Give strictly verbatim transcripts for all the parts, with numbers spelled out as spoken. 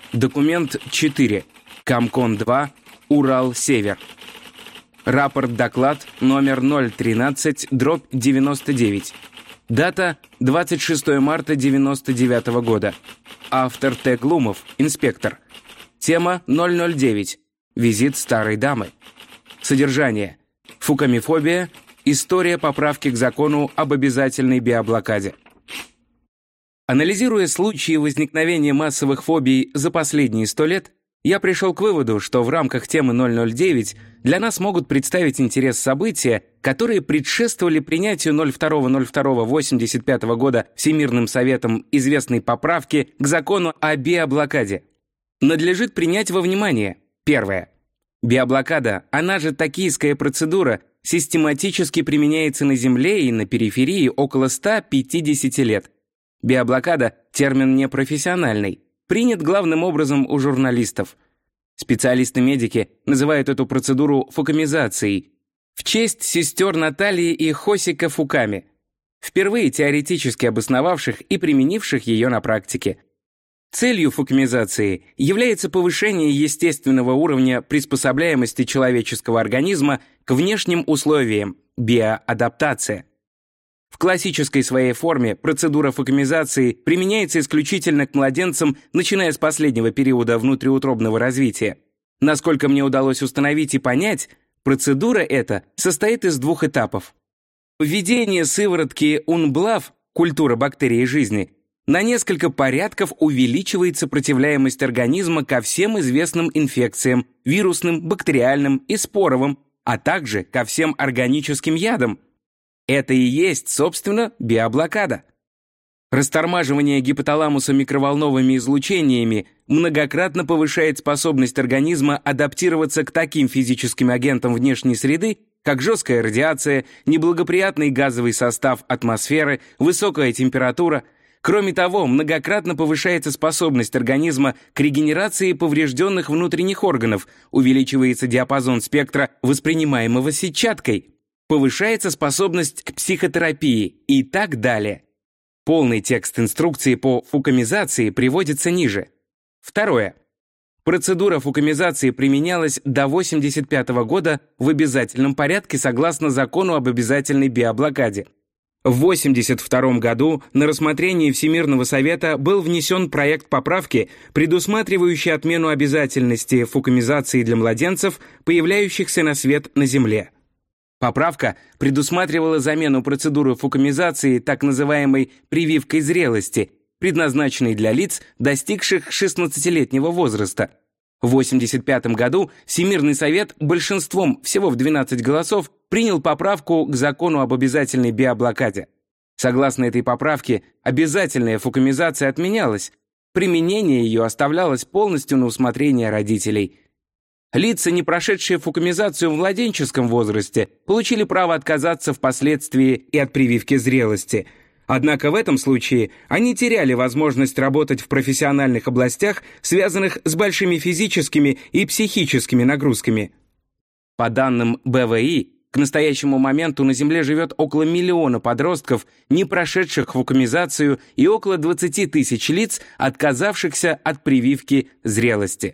Документ четыре. Комкон-два. Урал-Север. Рапорт-доклад номер ноль тринадцать дробь девяносто девять. Дата двадцать шестое марта девяносто девятого года. Автор Т. Глумов, инспектор. Тема ноль ноль девять. Визит старой дамы. Содержание. Фукамифобия. История поправки к закону об обязательной биоблокаде. Анализируя случаи возникновения массовых фобий за последние сто лет, я пришел к выводу, что в рамках темы ноль ноль девять для нас могут представить интерес события, которые предшествовали принятию ноль второго ноль второго восемьдесят пятого года Всемирным Советом известной поправки к закону о биоблокаде. Надлежит принять во внимание: первое. Биоблокада, она же токийская процедура, систематически применяется на Земле и на периферии около ста пятидесяти лет. Биоблокада – термин непрофессиональный, принят главным образом у журналистов. Специалисты-медики называют эту процедуру фукамизацией в честь сестер Натальи и Хосика Фуками, впервые теоретически обосновавших и применивших ее на практике. Целью фукамизации является повышение естественного уровня приспособляемости человеческого организма к внешним условиям – биоадаптация. В классической своей форме процедура фукамизации применяется исключительно к младенцам, начиная с последнего периода внутриутробного развития. Насколько мне удалось установить и понять, процедура эта состоит из двух этапов. Введение сыворотки Унблав, культура бактерий жизни, на несколько порядков увеличивает сопротивляемость организма ко всем известным инфекциям, вирусным, бактериальным и споровым, а также ко всем органическим ядам. Это и есть, собственно, биоблокада. Растормаживание гипоталамуса микроволновыми излучениями многократно повышает способность организма адаптироваться к таким физическим агентам внешней среды, как жесткая радиация, неблагоприятный газовый состав атмосферы, высокая температура. Кроме того, многократно повышается способность организма к регенерации поврежденных внутренних органов, увеличивается диапазон спектра, воспринимаемого сетчаткой, повышается способность к психотерапии и так далее. Полный текст инструкции по фукамизации приводится ниже. Второе. Процедура фукамизации применялась до восемьдесят пятого года в обязательном порядке согласно закону об обязательной биоблокаде. В восемьдесят втором году на рассмотрение Всемирного Совета был внесен проект поправки, предусматривающий отмену обязательности фукамизации для младенцев, появляющихся на свет на Земле. Поправка предусматривала замену процедуры фукамизации так называемой прививкой зрелости, предназначенной для лиц, достигших шестнадцатилетнего возраста. В восемьдесят пятом году Всемирный Совет большинством, всего в двенадцать голосов, принял поправку к закону об обязательной биоблокаде. Согласно этой поправке, обязательная фукамизация отменялась, применение ее оставлялось полностью на усмотрение родителей. Лица, не прошедшие фукамизацию в младенческом возрасте, получили право отказаться впоследствии и от прививки зрелости. Однако в этом случае они теряли возможность работать в профессиональных областях, связанных с большими физическими и психическими нагрузками. По данным Бэ Вэ И, к настоящему моменту на Земле живет около миллиона подростков, не прошедших фукамизацию, и около двадцати тысяч лиц, отказавшихся от прививки зрелости.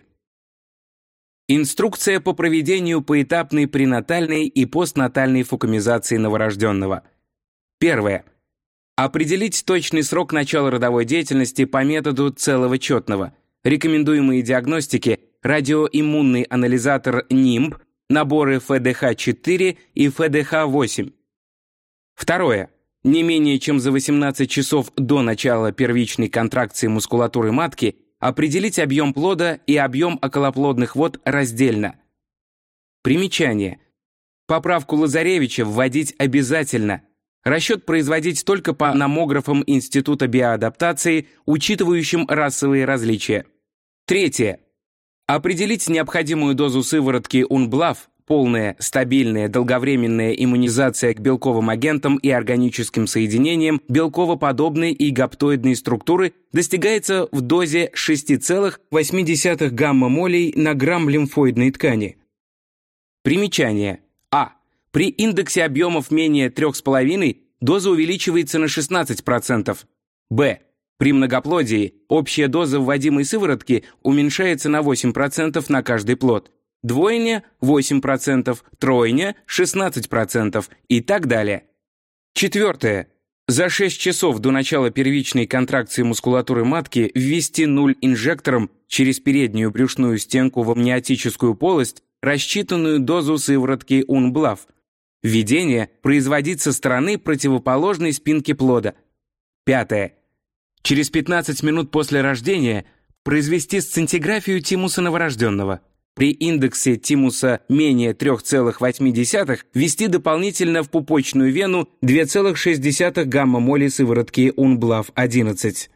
Инструкция по проведению поэтапной пренатальной и постнатальной фукамизации новорожденного. Первое. Определить точный срок начала родовой деятельности по методу целого четного. Рекомендуемые диагностики – радиоиммунный анализатор нимб, наборы Эф Дэ Ха четыре и Эф Дэ Ха восемь. Второе. Не менее чем за восемнадцать часов до начала первичной контракции мускулатуры матки определить объем плода и объем околоплодных вод раздельно. Примечание. Поправку Лазаревича вводить обязательно. Расчет производить только по номографам Института биоадаптации, учитывающим расовые различия. Третье. Определить необходимую дозу сыворотки Унблав, полная, стабильная, долговременная иммунизация к белковым агентам и органическим соединениям белковоподобной и гаптоидной структуры достигается в дозе шесть целых восемь десятых гамма-молей на грамм лимфоидной ткани. Примечание. А. При индексе объемов менее трёх с половиной доза увеличивается на шестнадцать процентов. Б. При многоплодии общая доза вводимой сыворотки уменьшается на восемь процентов на каждый плод. Двойня – восемь процентов, тройня – шестнадцать процентов и так далее. Четвертое. За шесть часов до начала первичной контракции мускулатуры матки ввести нуль инжектором через переднюю брюшную стенку в амниотическую полость рассчитанную дозу сыворотки Унблав. Введение производить со стороны противоположной спинки плода. Пятое. Через пятнадцать минут после рождения произвести сцинтиграфию тимуса новорожденного. При индексе тимуса менее три целых восемь десятых ввести дополнительно в пупочную вену два целых шесть десятых гамма-моли сыворотки Унблав одиннадцать.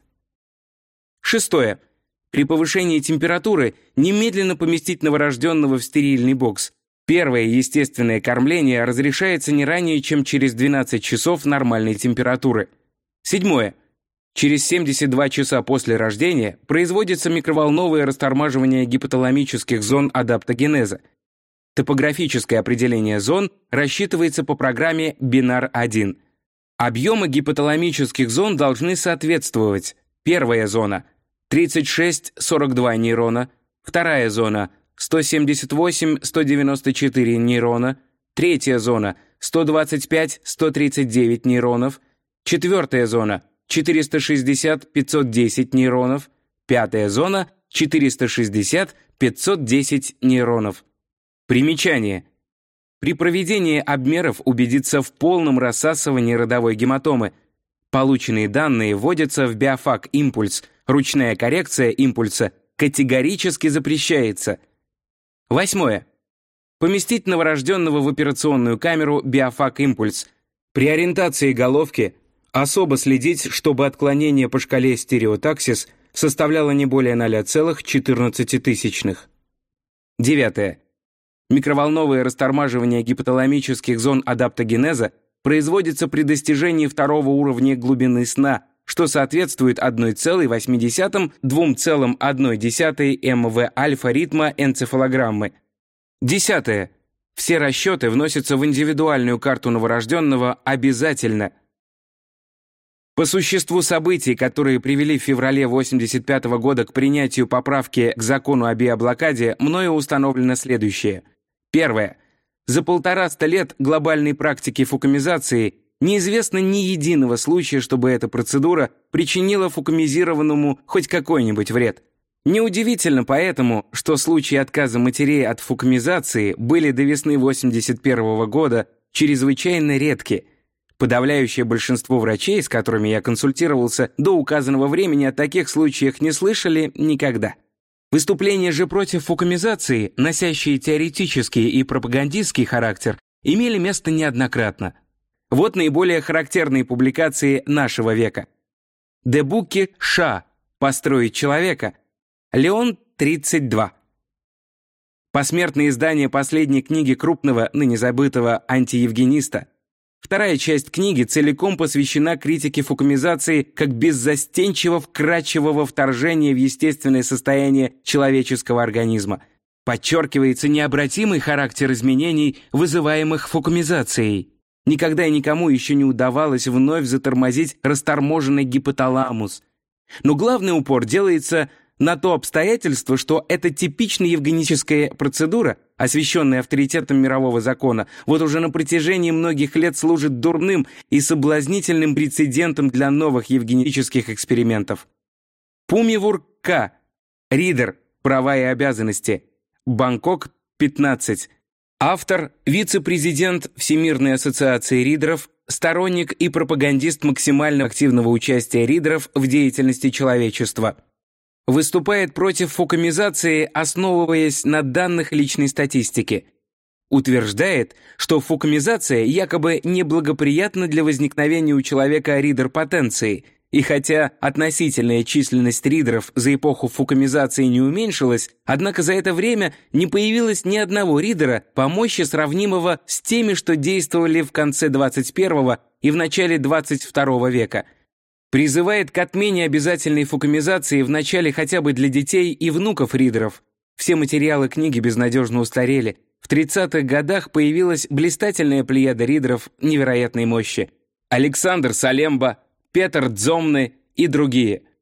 Шестое. При повышении температуры немедленно поместить новорожденного в стерильный бокс. Первое естественное кормление разрешается не ранее, чем через двенадцать часов нормальной температуры. Седьмое. Через семьдесят два часа после рождения производится микроволновое растормаживание гипоталамических зон адаптогенеза. Топографическое определение зон рассчитывается по программе бинар один. Объемы гипоталамических зон должны соответствовать: первая зона – тридцать шесть — сорок два нейрона, вторая зона – сто семьдесят восемь — сто девяносто четыре нейрона, третья зона – сто двадцать пять — сто тридцать девять нейронов, четвертая зона – четыреста шестьдесят — пятьсот десять нейронов, пятая зона – четыреста шестьдесят — пятьсот десять нейронов. Примечание. При проведении обмеров убедиться в полном рассасывании родовой гематомы. Полученные данные вводятся в биофак импульс. Ручная коррекция импульса категорически запрещается. Восьмое. Поместить новорожденного в операционную камеру биофак импульс. При ориентации головки особо следить, чтобы отклонение по шкале стереотаксис составляло не более ноль целых четырнадцать тысячных. Девятое. Микроволновое растормаживание гипоталамических зон адаптогенеза производится при достижении второго уровня глубины сна, что соответствует одна целая восемь десятых — два целых одна десятая мв альфа ритма энцефалограммы. Десятое. Все расчеты вносятся в индивидуальную карту новорожденного обязательно. По существу событий, которые привели в феврале восемьдесят пятого года к принятию поправки к закону о биоблокаде, мною установлено следующее. Первое. За полтораста лет глобальной практики фукумизации неизвестно ни единого случая, чтобы эта процедура причинила фукумизированному хоть какой-нибудь вред. Неудивительно поэтому, что случаи отказа матерей от фукумизации были до весны восемьдесят первого года чрезвычайно редки. Подавляющее большинство врачей, с которыми я консультировался до указанного времени, о таких случаях не слышали никогда. Выступления же против фукумизации, носящие теоретический и пропагандистский характер, имели место неоднократно. Вот наиболее характерные публикации нашего века. Дебуки Ша «Построить человека», Леон тридцать два. Посмертное издание последней книги крупного, ныне забытого антиевгениста. Вторая часть книги целиком посвящена критике фукумизации как беззастенчиво вкрадчивого вторжения в естественное состояние человеческого организма. Подчеркивается необратимый характер изменений, вызываемых фукумизацией. Никогда и никому еще не удавалось вновь затормозить расторможенный гипоталамус. Но главный упор делается на то обстоятельство, что эта типичная евгеническая процедура, освященная авторитетом мирового закона, вот уже на протяжении многих лет служит дурным и соблазнительным прецедентом для новых евгенических экспериментов. Пумивур К. Ридер. Права и обязанности. Бангкок, пятнадцать. Автор, вице-президент Всемирной ассоциации ридеров, сторонник и пропагандист максимально активного участия ридеров в деятельности человечества. Выступает против фукумизации, основываясь на данных личной статистики. Утверждает, что фукумизация якобы неблагоприятна для возникновения у человека ридер-потенции, и хотя относительная численность ридеров за эпоху фукумизации не уменьшилась, однако за это время не появилось ни одного ридера по мощи сравнимого с теми, что действовали в конце двадцать первого и в начале двадцать второго века. Призывает к отмене обязательной фукумизации в начале хотя бы для детей и внуков ридеров. Все материалы книги безнадежно устарели. В тридцатых годах появилась блистательная плеяда ридеров невероятной мощи. Александр Салемба, Петр Дзомны и другие.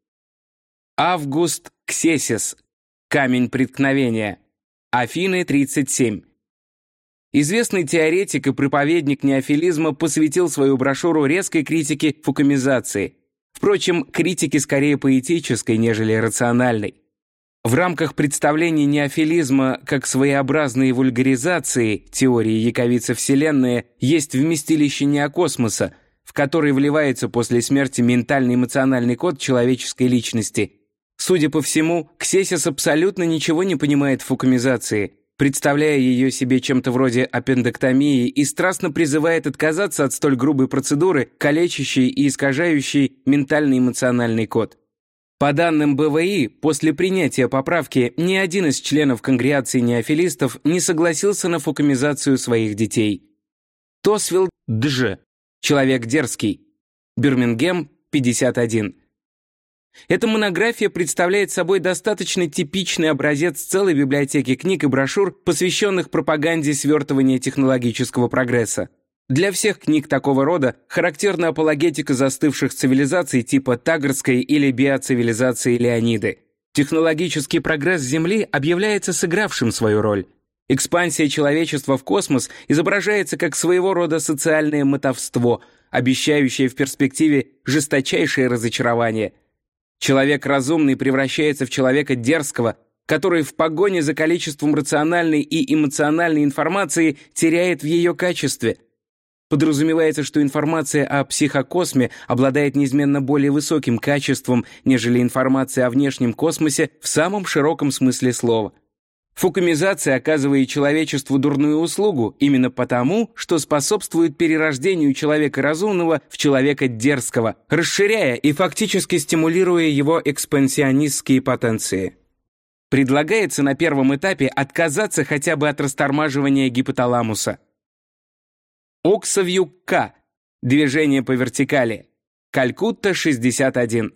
Август Ксесис. Камень преткновения. Афины, тридцать семь. Известный теоретик и проповедник неофилизма посвятил свою брошюру резкой критике фукумизации. Впрочем, критике скорее поэтической, нежели рациональной. В рамках представления неофилизма как своеобразной вульгаризации теории яковицы Вселенной есть вместилище неокосмоса, в который вливается после смерти ментально-эмоциональный код человеческой личности. Судя по всему, Ксесис абсолютно ничего не понимает в фукумизации, представляя ее себе чем-то вроде аппендэктомии, и страстно призывает отказаться от столь грубой процедуры, калечащей и искажающей ментально-эмоциональный код. По данным Бэ Вэ И, после принятия поправки ни один из членов конгрегации неофилистов не согласился на фукумизацию своих детей. Тосвилл Дж. Человек дерзкий. Бирмингем, пятьдесят один. Эта монография представляет собой достаточно типичный образец целой библиотеки книг и брошюр, посвященных пропаганде свертывания технологического прогресса. Для всех книг такого рода характерна апологетика застывших цивилизаций типа Тагорской или биоцивилизации Леониды. Технологический прогресс Земли объявляется сыгравшим свою роль. Экспансия человечества в космос изображается как своего рода социальное мотовство, обещающее в перспективе жесточайшее разочарование. Человек разумный превращается в человека дерзкого, который в погоне за количеством рациональной и эмоциональной информации теряет в ее качестве. Подразумевается, что информация о психокосме обладает неизменно более высоким качеством, нежели информация о внешнем космосе в самом широком смысле слова. Фукумизация оказывает человечеству дурную услугу именно потому, что способствует перерождению человека разумного в человека дерзкого, расширяя и фактически стимулируя его экспансионистские потенции. Предлагается на первом этапе отказаться хотя бы от растормаживания гипоталамуса. Оксавью К. Движение по вертикали. Калькутта, шестьдесят один.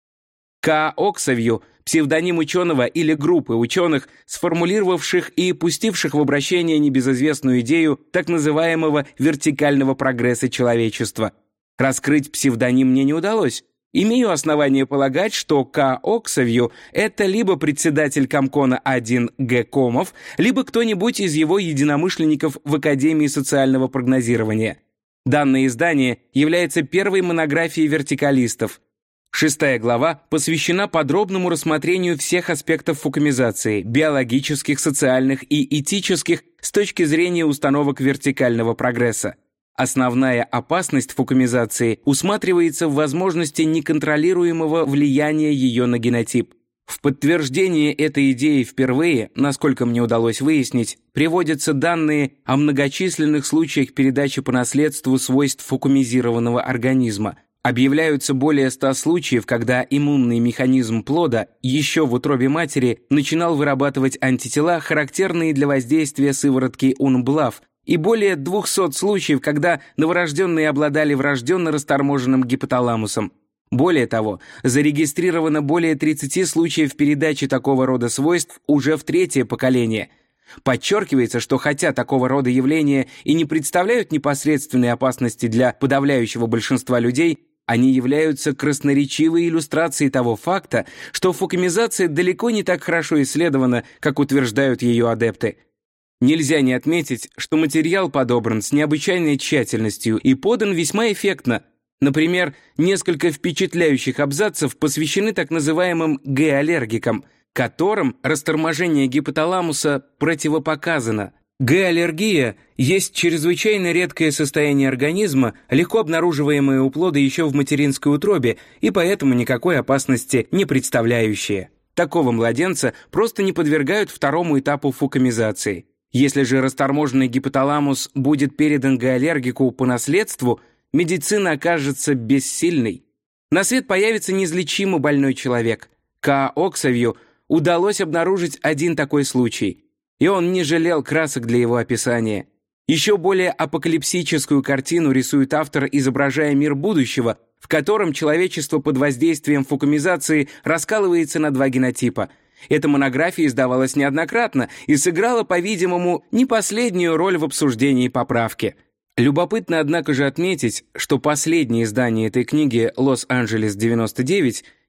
К. Оксавью – псевдоним ученого или группы ученых, сформулировавших и пустивших в обращение небезызвестную идею так называемого вертикального прогресса человечества. Раскрыть псевдоним мне не удалось. Имею основание полагать, что К. Оксавью – это либо председатель Комкона один Г. Комов, либо кто-нибудь из его единомышленников в Академии социального прогнозирования. Данное издание является первой монографией вертикалистов. Шестая глава посвящена подробному рассмотрению всех аспектов фукумизации – биологических, социальных и этических с точки зрения установок вертикального прогресса. Основная опасность фукумизации усматривается в возможности неконтролируемого влияния ее на генотип. В подтверждение этой идеи впервые, насколько мне удалось выяснить, приводятся данные о многочисленных случаях передачи по наследству свойств фукумизированного организма. Объявляются более ста случаев, когда иммунный механизм плода еще в утробе матери начинал вырабатывать антитела, характерные для воздействия сыворотки Унблав, и более двухсот случаев, когда новорожденные обладали врожденно расторможенным гипоталамусом. Более того, зарегистрировано более тридцати случаев передачи такого рода свойств уже в третье поколение. Подчеркивается, что хотя такого рода явления и не представляют непосредственной опасности для подавляющего большинства людей, они являются красноречивой иллюстрацией того факта, что фукумизация далеко не так хорошо исследована, как утверждают ее адепты. Нельзя не отметить, что материал подобран с необычайной тщательностью и подан весьма эффектно. Например, несколько впечатляющих абзацев посвящены так называемым Г-аллергикам, которым расторможение гипоталамуса противопоказано. Г-аллергия есть чрезвычайно редкое состояние организма, легко обнаруживаемое у плода еще в материнской утробе и поэтому никакой опасности не представляющее. Такого младенца просто не подвергают второму этапу фукумизации. Если же расторможенный гипоталамус будет передан г-аллергику по наследству, медицина окажется бессильной. На свет появится неизлечимо больной человек. К. Оксавью удалось обнаружить один такой случай, и он не жалел красок для его описания. Еще более апокалипсическую картину рисует автор, изображая мир будущего, в котором человечество под воздействием фукумизации раскалывается на два генотипа. Эта монография издавалась неоднократно и сыграла, по-видимому, не последнюю роль в обсуждении поправки. Любопытно, однако же, отметить, что последнее издание этой книги «Лос-Анджелес девяносто девять»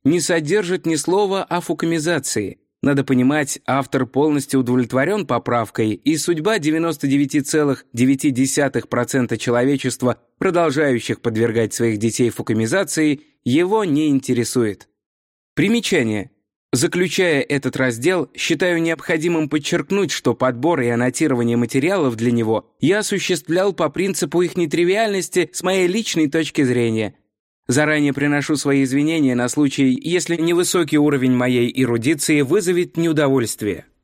не содержит ни слова о фукумизации. Надо понимать, автор полностью удовлетворен поправкой, и судьба девяносто девять целых девять десятых процента человечества, продолжающих подвергать своих детей фукумизации, его не интересует. Примечание. Заключая этот раздел, считаю необходимым подчеркнуть, что подбор и аннотирование материалов для него я осуществлял по принципу их нетривиальности с моей личной точки зрения. Заранее приношу свои извинения на случай, если невысокий уровень моей эрудиции вызовет неудовольствие.